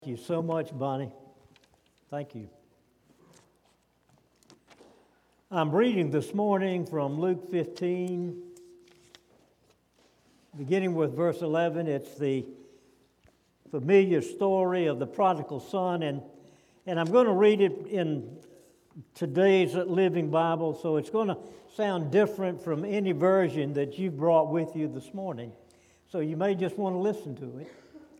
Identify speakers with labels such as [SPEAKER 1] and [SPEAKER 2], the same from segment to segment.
[SPEAKER 1] Thank you so much, Bonnie. Thank you. I'm reading this morning from Luke 15, beginning with verse 11. It's the familiar story of the prodigal son, and I'm going to read it in today's Living Bible, so it's going to sound different from any version that you brought with you this morning. So you may just want to listen to it.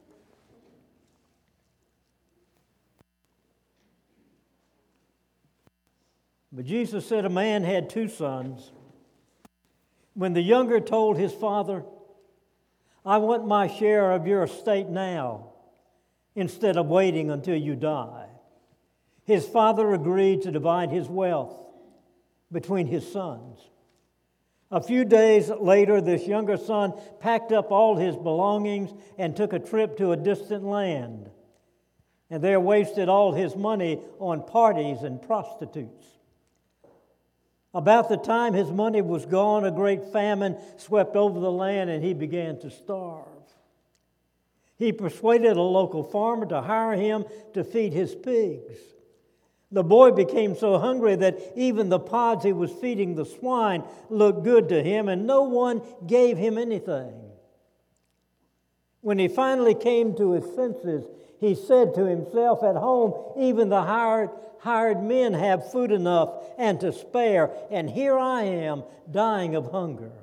[SPEAKER 1] But Jesus said a man had two sons. When the younger told his father, "I want my share of your estate now, instead of waiting until you die," his father agreed to divide his wealth between his sons. A few days later, this younger son packed up all his belongings and took a trip to a distant land, and there wasted all his money on parties and prostitutes. About the time his money was gone, a great famine swept over the land and he began to starve. He persuaded a local farmer to hire him to feed his pigs. The boy became so hungry that even the pods he was feeding the swine looked good to him, and no one gave him anything. When he finally came to his senses, he said to himself, "At home, even the hired men have food enough and to spare, and here I am dying of hunger.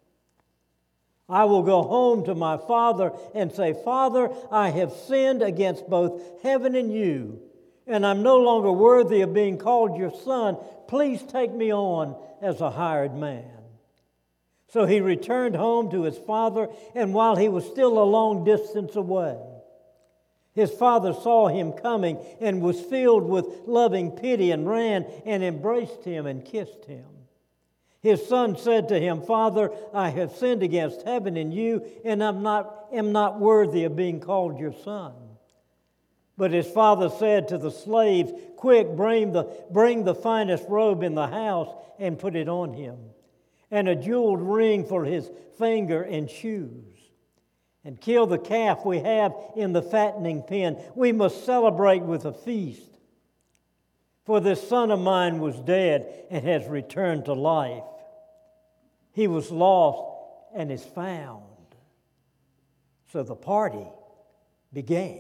[SPEAKER 1] I will go home to my father and say, 'Father, I have sinned against both heaven and you, and I'm no longer worthy of being called your son. Please take me on as a hired man.' So he returned home to his father, and while he was still a long distance away, his father saw him coming and was filled with loving pity and ran and embraced him and kissed him. His son said to him, 'Father, I have sinned against heaven and you, and am not worthy of being called your son.' But his father said to the slaves, 'Quick, bring the finest robe in the house and put it on him, and a jeweled ring for his finger and shoes. And kill the calf we have in the fattening pen. We must celebrate with a feast. For this son of mine was dead and has returned to life. He was lost and is found.' So the party began."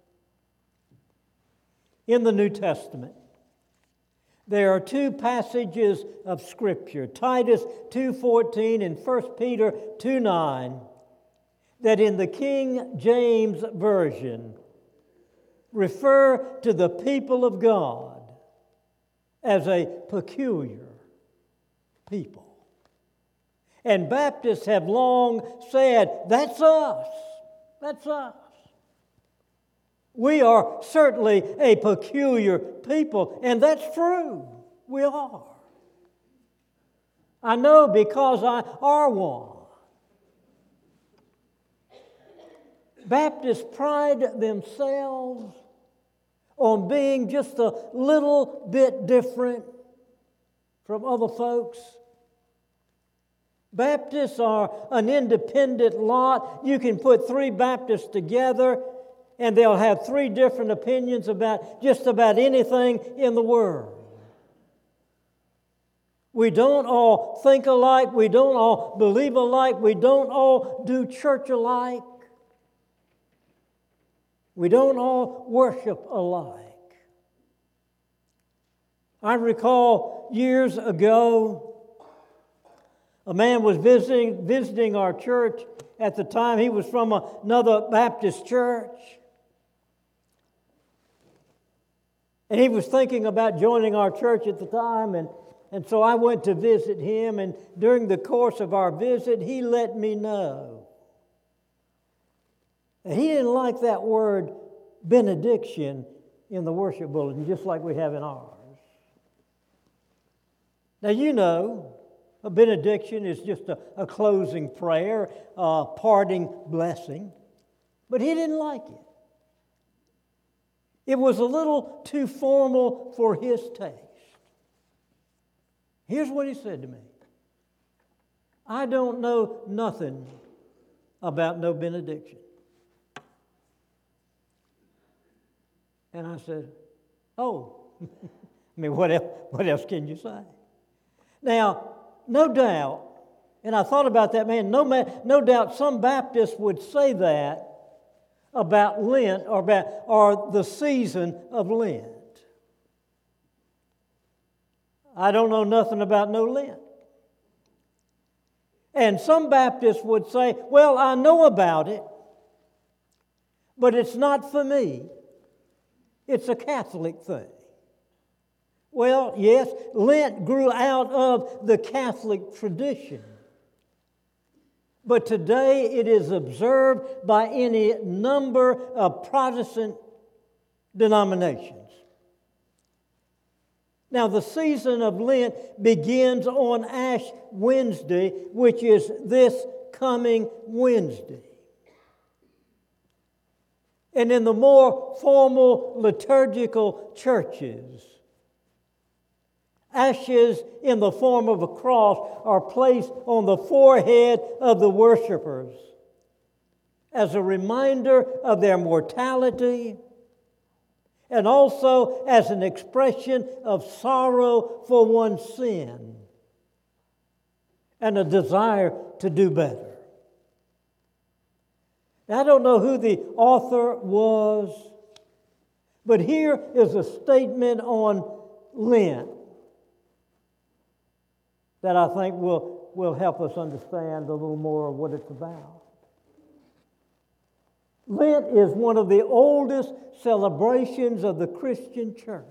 [SPEAKER 1] In the New Testament, there are two passages of Scripture, Titus 2:14 and 1 Peter 2:9, that in the King James Version refer to the people of God as a peculiar people. And Baptists have long said, "That's us. That's us. We are certainly a peculiar people," and that's true. We are. I know because I are one. Baptists pride themselves on being just a little bit different from other folks. Baptists are an independent lot. You can put three Baptists together and they'll have three different opinions about just about anything in the world. We don't all think alike. We don't all believe alike. We don't all do church alike. We don't all worship alike. I recall years ago, a man was visiting our church at the time. He was from another Baptist church. And he was thinking about joining our church at the time, and so I went to visit him, and during the course of our visit, he let me know. And he didn't like that word benediction in the worship bulletin, just like we have in ours. Now, you know, a benediction is just a closing prayer, a parting blessing. But he didn't like it. It was a little too formal for his taste. Here's what he said to me. "I don't know nothing about no benediction." And I said, oh. I mean, what else can you say? Now, no doubt, and I thought about that, man, no doubt some Baptists would say that about Lent or the season of Lent. I don't know nothing about no Lent. And some Baptists would say, well, I know about it, but it's not for me. It's a Catholic thing. Well, yes, Lent grew out of the Catholic tradition. But today it is observed by any number of Protestant denominations. Now, the season of Lent begins on Ash Wednesday, which is this coming Wednesday. And in the more formal liturgical churches, ashes in the form of a cross are placed on the forehead of the worshipers as a reminder of their mortality and also as an expression of sorrow for one's sin and a desire to do better. Now, I don't know who the author was, but here is a statement on Lent that I think will help us understand a little more of what it's about. Lent is one of the oldest celebrations of the Christian church.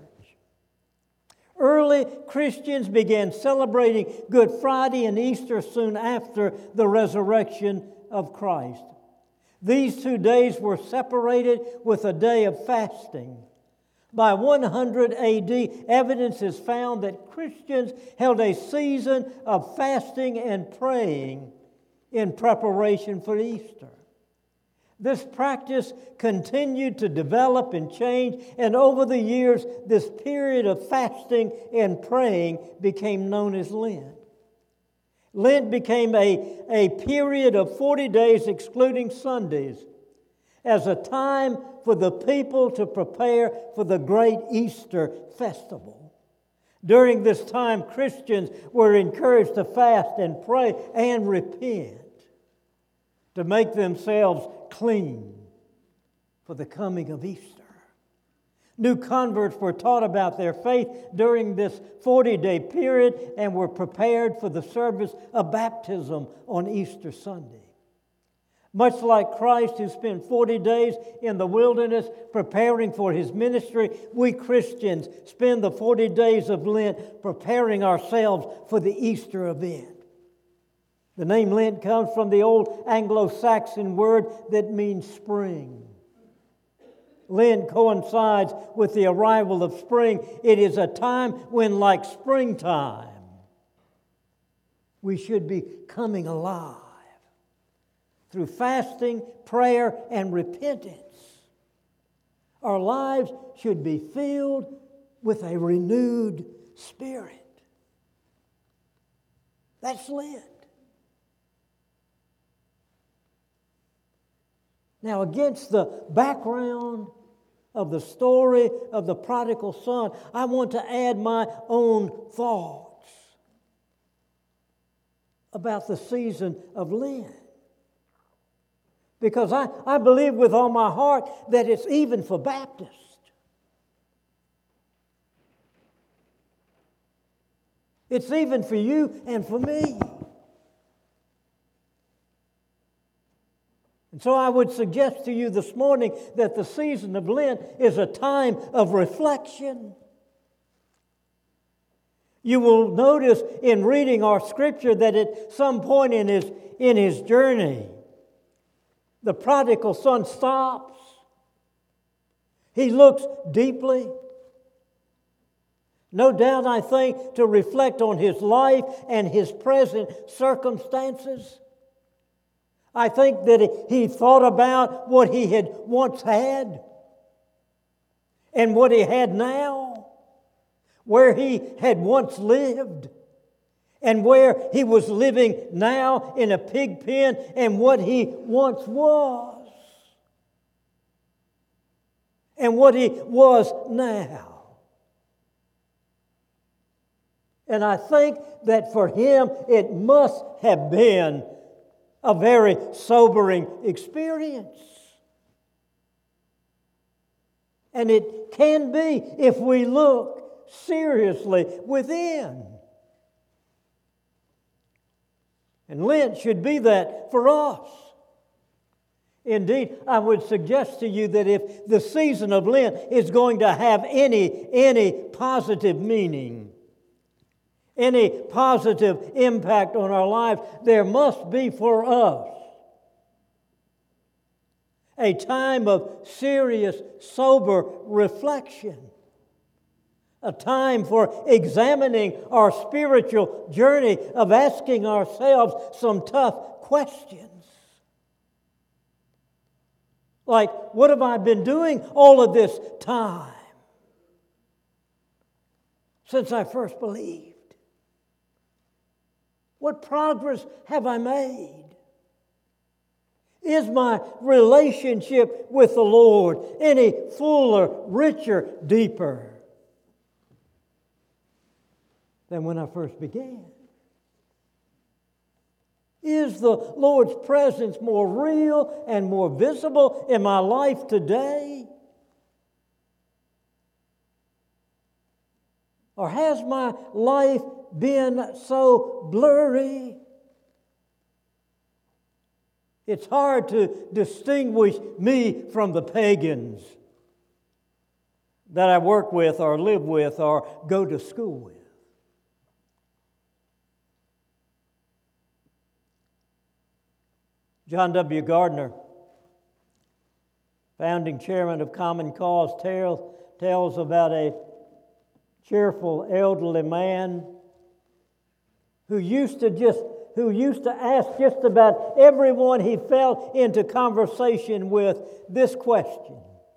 [SPEAKER 1] Early Christians began celebrating Good Friday and Easter soon after the resurrection of Christ. These 2 days were separated with a day of fasting. By 100 AD, evidence is found that Christians held a season of fasting and praying in preparation for Easter. This practice continued to develop and change, and over the years, this period of fasting and praying became known as Lent. Lent became a period of 40 days, excluding Sundays, as a time for the people to prepare for the great Easter festival. During this time, Christians were encouraged to fast and pray and repent to make themselves clean for the coming of Easter. New converts were taught about their faith during this 40-day period and were prepared for the service of baptism on Easter Sunday. Much like Christ, who spent 40 days in the wilderness preparing for His ministry, we Christians spend the 40 days of Lent preparing ourselves for the Easter event. The name Lent comes from the old Anglo-Saxon word that means spring. Lent coincides with the arrival of spring. It is a time when, like springtime, we should be coming alive through fasting, prayer, and repentance. Our lives should be filled with a renewed spirit. That's Lent. Now, against the background of the story of the prodigal son, I want to add my own thoughts about the season of Lent. Because I believe with all my heart that it's even for Baptists. It's even for you and for me. And so I would suggest to you this morning that the season of Lent is a time of reflection. You will notice in reading our scripture that at some point in his journey, the prodigal son stops. He looks deeply. No doubt, I think, to reflect on his life and his present circumstances. I think that he thought about what he had once had and what he had now, where he had once lived and where he was living now in a pig pen and what he once was. and what he was now. And I think that for him it must have been a very sobering experience. And it can be if we look seriously within. And Lent should be that for us. Indeed, I would suggest to you that if the season of Lent is going to have any positive meaning, any positive impact on our lives, there must be for us a time of serious, sober reflection, a time for examining our spiritual journey, of asking ourselves some tough questions. Like, what have I been doing all of this time since I first believed? What progress have I made? Is my relationship with the Lord any fuller, richer, deeper than when I first began? Is the Lord's presence more real and more visible in my life today? Or has my life been so blurry? It's hard to distinguish me from the pagans that I work with or live with or go to school with. John W. Gardner, founding chairman of Common Cause, tells about a cheerful elderly man who used to ask just about everyone he fell into conversation with this question: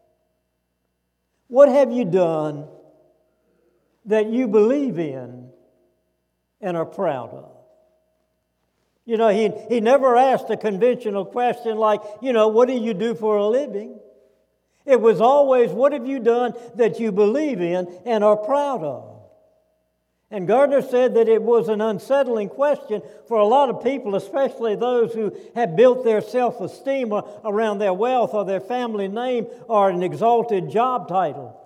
[SPEAKER 1] what have you done that you believe in and are proud of? You know, he never asked a conventional question like, what do you do for a living? It was always, what have you done that you believe in and are proud of? And Gardner said that it was an unsettling question for a lot of people, especially those who have built their self-esteem around their wealth or their family name or an exalted job title.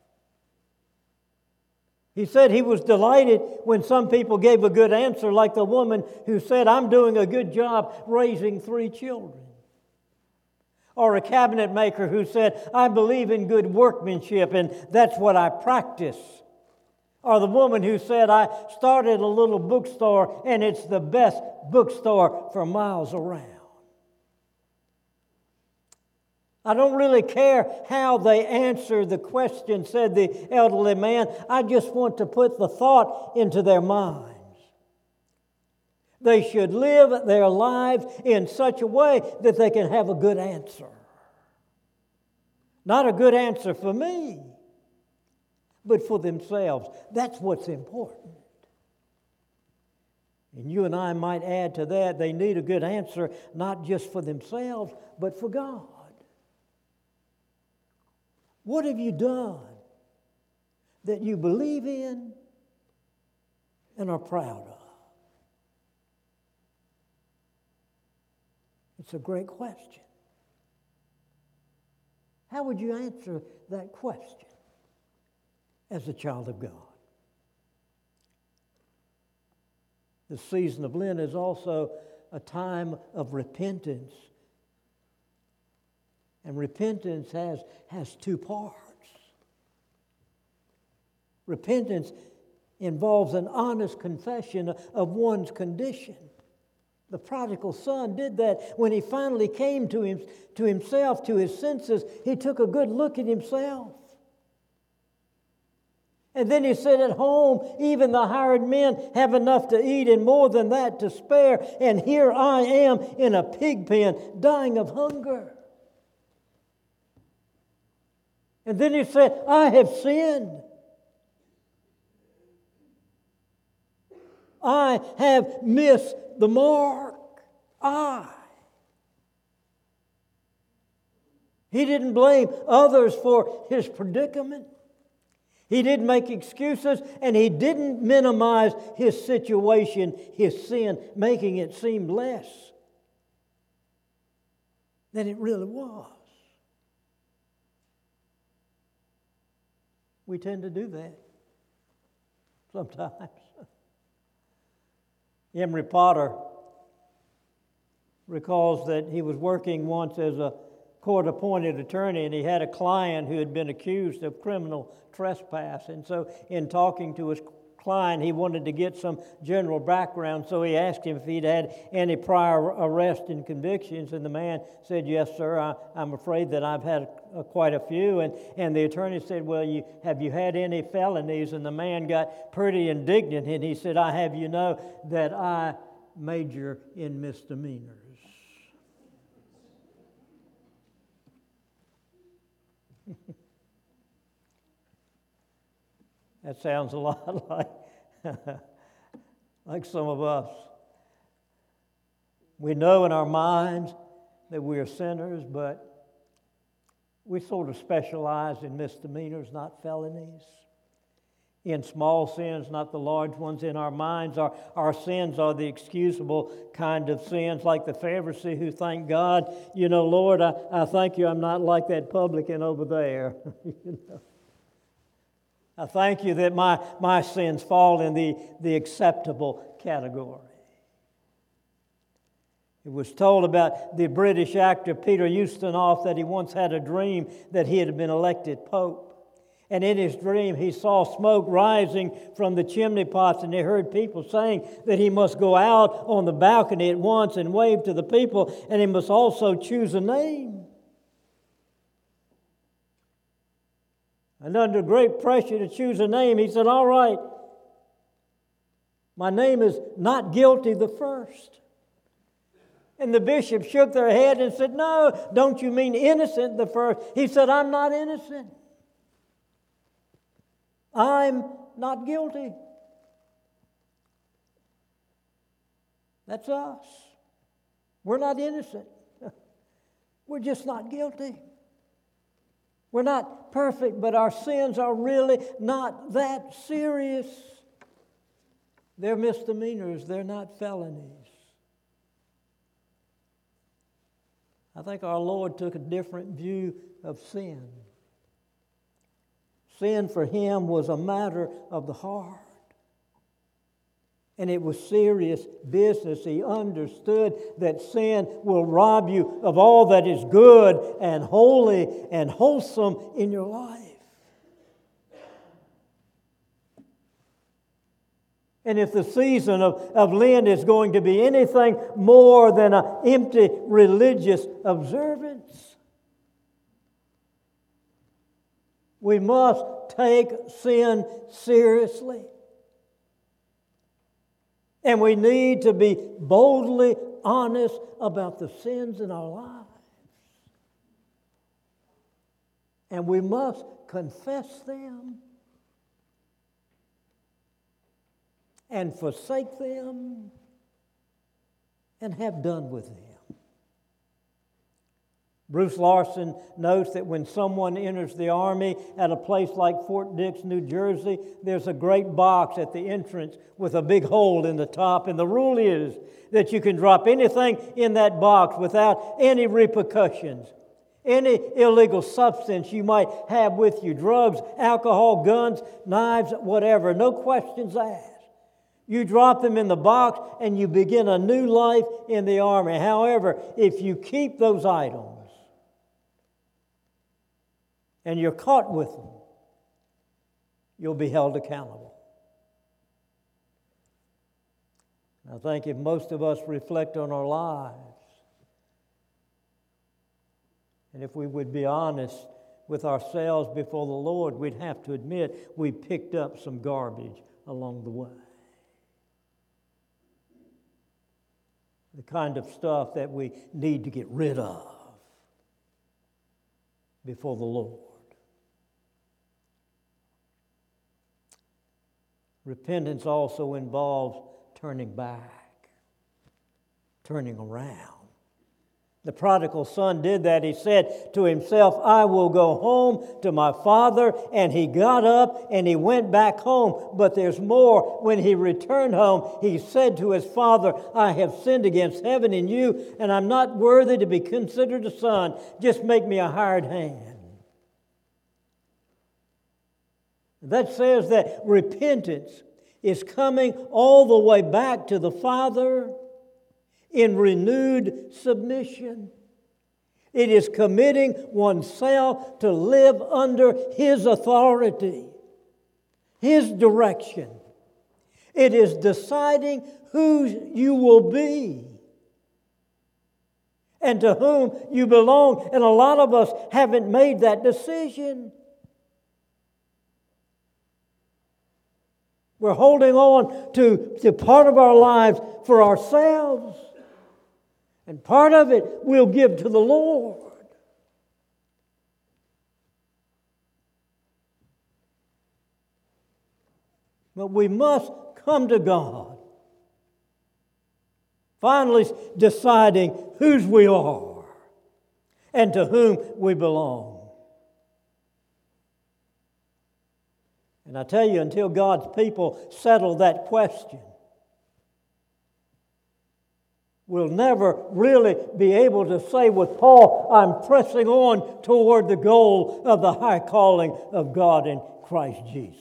[SPEAKER 1] He said he was delighted when some people gave a good answer, like the woman who said, I'm doing a good job raising 3 children. Or a cabinet maker who said, I believe in good workmanship and that's what I practice. Or the woman who said, I started a little bookstore and it's the best bookstore for miles around. I don't really care how they answer the question, said the elderly man. I just want to put the thought into their minds. They should live their lives in such a way that they can have a good answer. Not a good answer for me, but for themselves. That's what's important. And you and I might add to that, they need a good answer, not just for themselves, but for God. What have you done that you believe in and are proud of? It's a great question. How would you answer that question as a child of God? The season of Lent is also a time of repentance. And repentance has 2 parts. Repentance involves an honest confession of one's condition. The prodigal son did that when he finally came to himself, to his senses. He took a good look at himself. And then he said, at home, even the hired men have enough to eat and more than that to spare. And here I am in a pig pen, dying of hunger. And then he said, I have sinned. I have missed the mark. He didn't blame others for his predicament. He didn't make excuses, and he didn't minimize his situation, his sin, making it seem less than it really was. We tend to do that sometimes. Emery Potter recalls that he was working once as a court-appointed attorney, and he had a client who had been accused of criminal trespass. And so in talking to his client, he wanted to get some general background, so he asked him if he'd had any prior arrests and convictions, and the man said, "Yes, sir, I'm afraid that I've had quite a few." And the attorney said, "Well, have you had any felonies?" And the man got pretty indignant, and he said, "I have you know that I major in misdemeanors." That sounds a lot like some of us. We know in our minds that we are sinners, but we sort of specialize in misdemeanors, not felonies. In small sins, not the large ones. In our minds, our sins are the excusable kind of sins, like the Pharisee who thanked God, "Lord, I thank you I'm not like that publican over there." I thank you that my sins fall in the acceptable category. It was told about the British actor Peter Ustinov that he once had a dream that he had been elected Pope. And in his dream, he saw smoke rising from the chimney pots, and he heard people saying that he must go out on the balcony at once and wave to the people, and he must also choose a name. And under great pressure to choose a name, he said, "All right, my name is Not Guilty the First." And the bishop shook their head and said, "No, don't you mean Innocent the First?" He said, "I'm not innocent. I'm not guilty." That's us. We're not innocent. We're just not guilty. We're not perfect, but our sins are really not that serious. They're misdemeanors. They're not felonies. I think our Lord took a different view of sin. Sin for him was a matter of the heart. And it was serious business. He understood that sin will rob you of all that is good and holy and wholesome in your life. And if the season of Lent is going to be anything more than an empty religious observance, we must take sin seriously. And we need to be boldly honest about the sins in our lives. And we must confess them and forsake them and have done with them. Bruce Larson notes that when someone enters the Army at a place like Fort Dix, New Jersey, there's a great box at the entrance with a big hole in the top. And the rule is that you can drop anything in that box without any repercussions. Any illegal substance you might have with you, drugs, alcohol, guns, knives, whatever, no questions asked. You drop them in the box and you begin a new life in the Army. However, if you keep those items, and you're caught with them, you'll be held accountable. I think if most of us reflect on our lives, and if we would be honest with ourselves before the Lord, we'd have to admit we picked up some garbage along the way. The kind of stuff that we need to get rid of before the Lord. Repentance also involves turning back, turning around. The prodigal son did that. He said to himself, I will go home to my father. And he got up and he went back home. But there's more. When he returned home, he said to his father, I have sinned against heaven and you, and I'm not worthy to be considered a son. Just make me a hired hand. That says that repentance is coming all the way back to the Father in renewed submission. It is committing oneself to live under His authority, His direction. It is deciding who you will be and to whom you belong. And a lot of us haven't made that decision. We're holding on to part of our lives for ourselves. And part of it we'll give to the Lord. But we must come to God, finally deciding whose we are and to whom we belong. And I tell you, until God's people settle that question, we'll never really be able to say with Paul, I'm pressing on toward the goal of the high calling of God in Christ Jesus.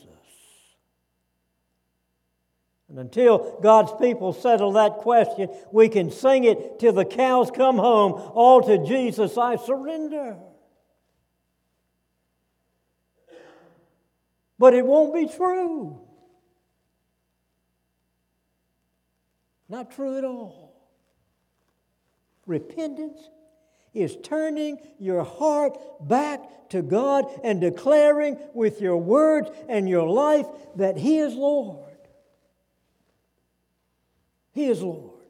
[SPEAKER 1] And until God's people settle that question, we can sing it till the cows come home, all to Jesus I surrender. But it won't be true. Not true at all. Repentance is turning your heart back to God and declaring with your words and your life that He is Lord. He is Lord.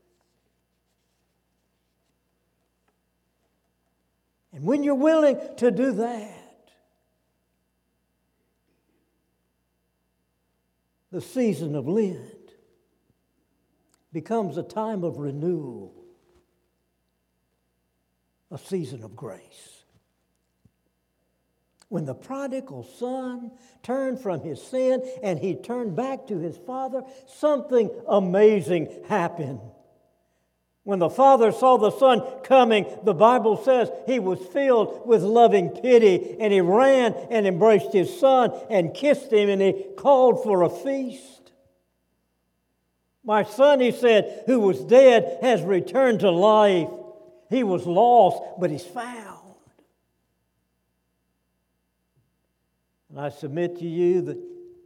[SPEAKER 1] And when you're willing to do that, the season of Lent becomes a time of renewal, a season of grace. When the prodigal son turned from his sin and he turned back to his father, something amazing happened. When the father saw the son coming, the Bible says he was filled with loving pity, and he ran and embraced his son and kissed him, and he called for a feast. My son, he said, who was dead has returned to life. He was lost, but he's found. And I submit to you that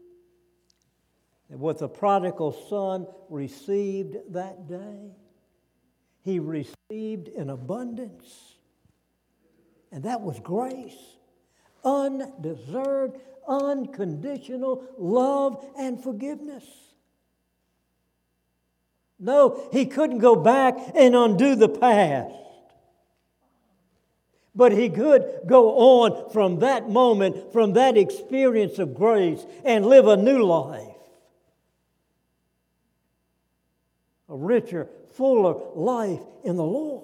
[SPEAKER 1] what the prodigal son received that day, he received in abundance. And that was grace. Undeserved, unconditional love and forgiveness. No, he couldn't go back and undo the past. But he could go on from that moment, from that experience of grace, and live a new life. A richer, fuller life in the Lord.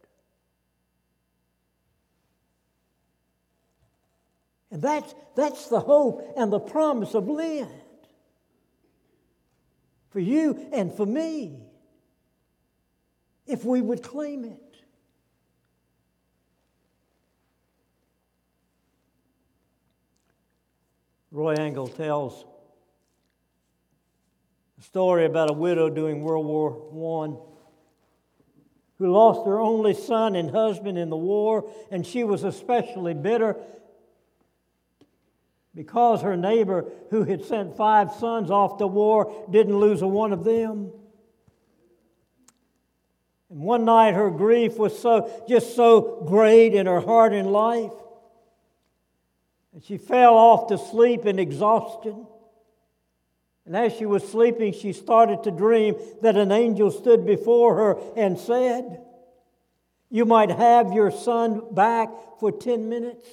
[SPEAKER 1] And that's the hope and the promise of Lent. For you and for me, if we would claim it. Roy Engel tells a story about a widow during World War I who lost her only son and husband in the war, and she was especially bitter because her neighbor who had sent 5 sons off to war didn't lose a one of them. And one night her grief was so great in her heart and life, and she fell off to sleep in exhaustion. And as she was sleeping, she started to dream that an angel stood before her and said, "You might have your son back for 10 minutes.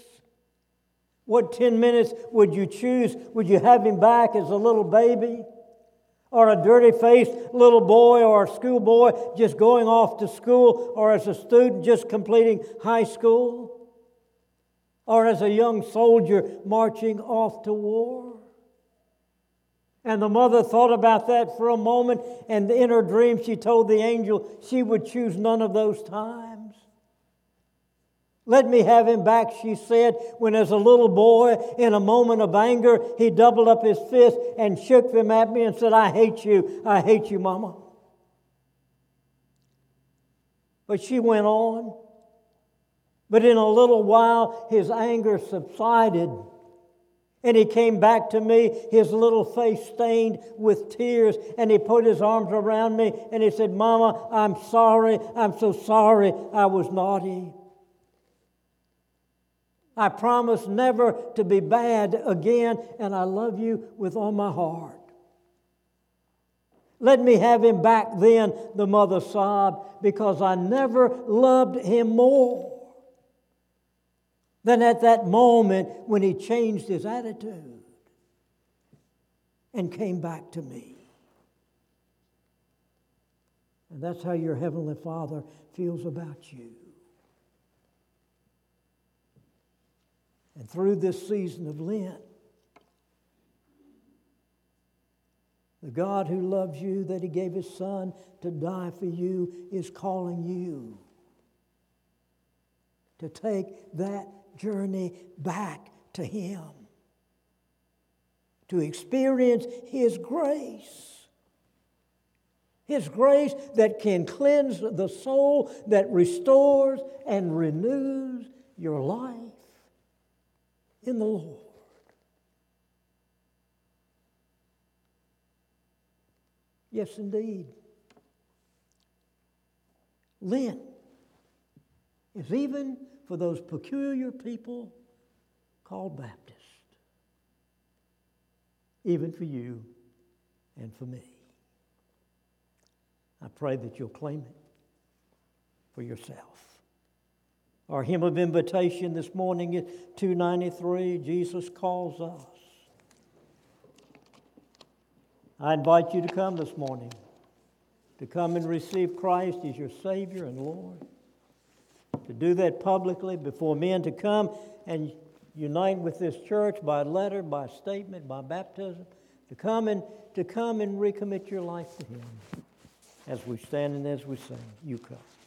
[SPEAKER 1] What 10 minutes would you choose? Would you have him back as a little baby? or a dirty-faced little boy or a schoolboy just going off to school, or as a student just completing high school, or as a young soldier marching off to war. And the mother thought about that for a moment, and in her dream she told the angel she would choose none of those times. Let me have him back, she said, when as a little boy, in a moment of anger, he doubled up his fist and shook them at me and said, I hate you, Mama. But she went on. But in a little while, his anger subsided. And he came back to me, his little face stained with tears, and he put his arms around me and he said, Mama, I'm sorry. I'm so sorry I was naughty. I promise never to be bad again, and I love you with all my heart. Let me have him back then, the mother sobbed, because I never loved him more than at that moment when he changed his attitude and came back to me. And that's how your Heavenly Father feels about you. And through this season of Lent, the God who loves you, that He gave His Son to die for you, is calling you to take that journey back to Him, to experience His grace. His grace that can cleanse the soul, that restores and renews your life in the Lord. Yes, indeed. Lent is even for those peculiar people called Baptists. Even for you and for me. I pray that you'll claim it for yourself. Our hymn of invitation this morning is 293, Jesus Calls Us. I invite you to come this morning, to come and receive Christ as your Savior and Lord, to do that publicly before men, to come and unite with this church by letter, by statement, by baptism, to come and recommit your life to Him as we stand and as we sing. You come.